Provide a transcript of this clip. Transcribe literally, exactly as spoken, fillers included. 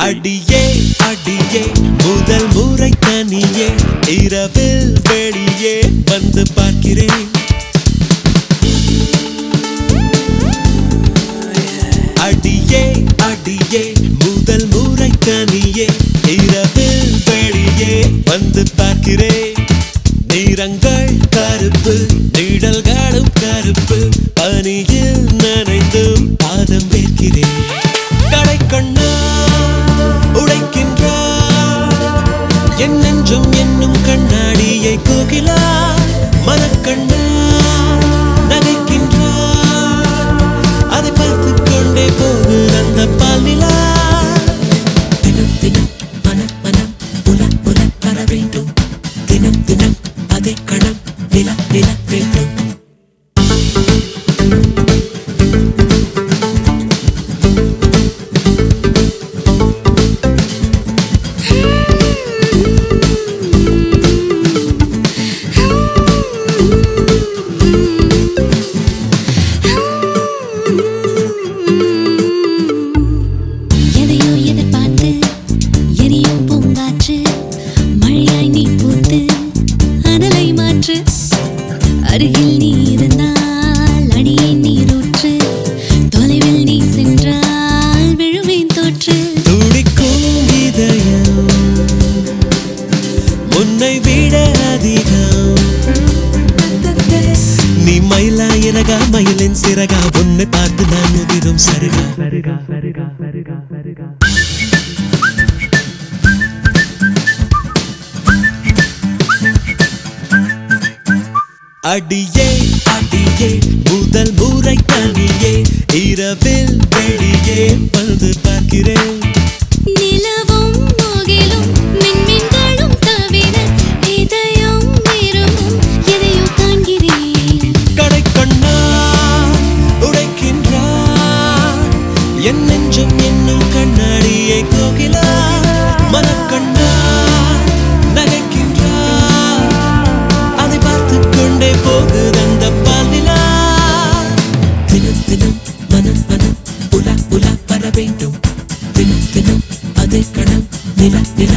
அடியே அடியே முதல் முறை தனியே இரவில் வெளியே வந்து பார்க்கிறேன். அடியே அடியே முதல் முறை தனியே இரவில் வெளியே வந்து பார்க்கிறேன். நிறங்கள் கருப்பு நிழல்களும் கருப்பு பனியில் நனைந்தும் பாதம் வைக்கிறேன். கடை கண்ணா உடைக்கின்றார் என் நெஞ்சம் என்னும் கண்ணாடியை கோகிலா மனக்கண்ணா நகைக்கின்றார் அதை பார்த்து கொண்டே போகு அந்த பாலிலா. தினம் தினம் மனம் மனம் புல புல வர வேண்டும். தினம் தினம் அதே கணம் நில நில வேண்டும். அருகில் நீ இருந்தால் அடியே நீரூற்று தொலைவில் நீ சென்றால் விழுவேன் தோற்று. துடிக்கும் இதயம் உன்னை விட அதிகம். நீ மயிலா இறகா மயிலின் சிறகா உன்னை பார்த்து நான் உதிரும் சருகா சருகா சருகா சருகா சருகா. அடியே அடியே முதல் முறை தனியே இரவில் வெளியே வந்து பார்க்கிறேன். நிலவும் முகிலும் மின்மின்களும் தவிர இதயம் விரும்பும் எதையோ காண்கிறேன். கடை கண்ணா உடைக்கின்றார் என் நெஞ்சம் என்னும் கண்ணாடியை கோகிலா மனக்கண்ணா நகைக்கின்றார் அதை பார்த்து கொண்டே போகு அந்த பாலிலா. தினம் தினம் மனம் மனம் புல புல வர வேண்டும். தினம் தினம் அதே கணம் நில நில